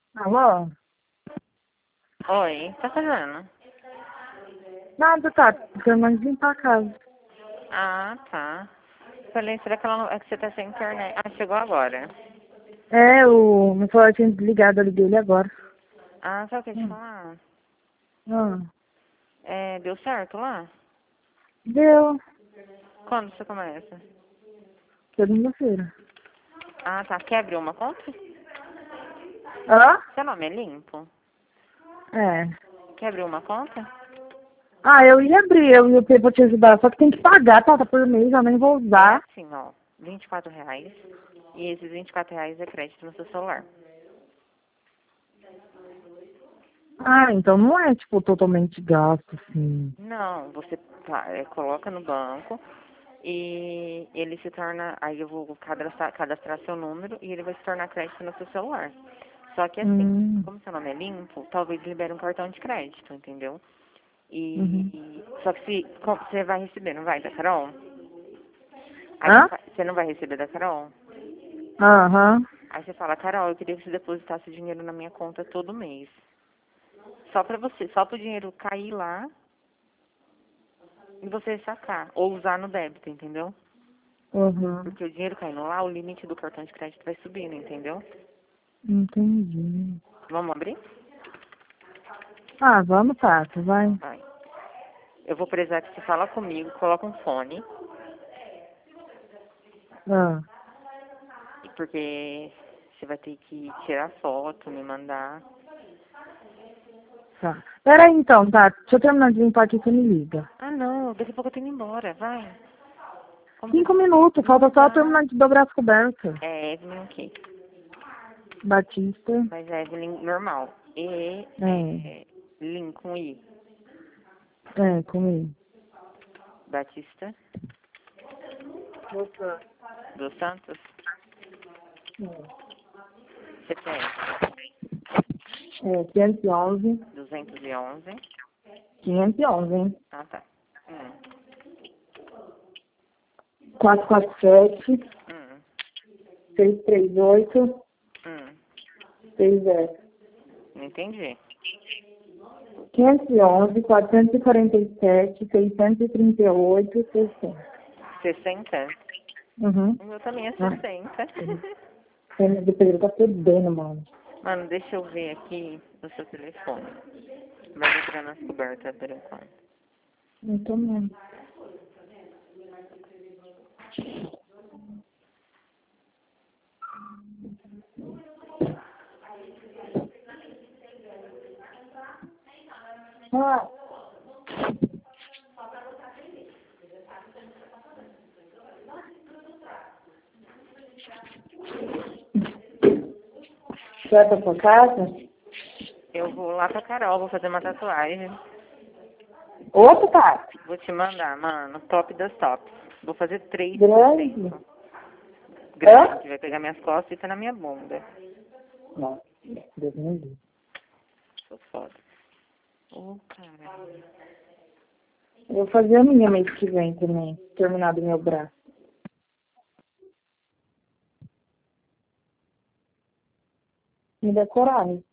Alô? Oi, tá fazendo? Nada, tá. Terminando de limpar a casa. Ah, tá. Falei, será que ela não... é que você tá sem internet? Ah, chegou agora. É, o meu celular tinha desligado, eu liguei ele agora. Ah, sabe o que eu ia te Hum. falar? Ah, É, deu certo lá? deu. Quando você começa? Segunda-feira. Ah, tá. Quer abrir uma conta? Hã? Seu nome é limpo? É. Quer abrir uma conta? Ah, eu ia abrir, eu ia ter pra te ajudar, só que tem que pagar, tá por mês, eu nem vou É usar. assim, ó. R$ 24. E esses R$ 24 é crédito no seu celular. Ah, então não é, tipo, totalmente gasto, assim. Não, você coloca no banco e ele se torna. Aí eu vou cadastrar seu número e ele vai se tornar crédito no seu celular. Só que assim, Hum. como seu nome é limpo, talvez libere um cartão de crédito, entendeu? Uhum. Só que você vai receber, não vai, da Carol? Aí Hã? você não vai receber da Carol? Aham. Aí você fala, Carol, eu queria que você depositasse dinheiro na minha conta todo mês. Só pra você, só pro dinheiro cair lá e você sacar. Ou usar no débito, entendeu? Uhum. Porque o dinheiro caindo lá, o limite do cartão de crédito vai subindo, entendeu? Entendi. Vamos abrir? Ah, vamos, Tata, vai. Vai. Eu vou precisar que você fala comigo, coloca um fone, Ah, porque você vai ter que tirar foto, me mandar. tá. Peraí então, tá? Deixa eu terminar de limpar aqui, você me liga. Ah, não, daqui a pouco eu tenho que ir embora, vai. Como você... 5 minutos, falta Não só eu dá. terminar de dobrar as cobertas. É Evelyn o quê? Batista. Mas é Evelyn normal. É, Lin com I. comigo. Batista dos Santos. CPF É, 511. 211. 511, hein? Ah, tá. Hum, 447, hum, 638, hum. 60. Não entendi. 511, 447, 638, 60. 60. Uhum. O meu também é Ah, 60. cena de Pedro tá fedendo, mano. Mano, deixa eu ver aqui no seu telefone. Vai entrar nas cobertas por enquanto. Muito mesmo. Ah, vai pra sua casa? Eu vou lá pra Carol, vou fazer uma tatuagem. Outro, tá? Vou te mandar, mano, top das tops. Vou fazer 3 por Grande? cento. Hã? Grande, vai pegar minhas costas e tá na minha bunda. Não, Deus me livre. Sou foda. Ô, caralho. Eu vou fazer a minha mês que vem também, terminar do meu braço. Me dá coragem.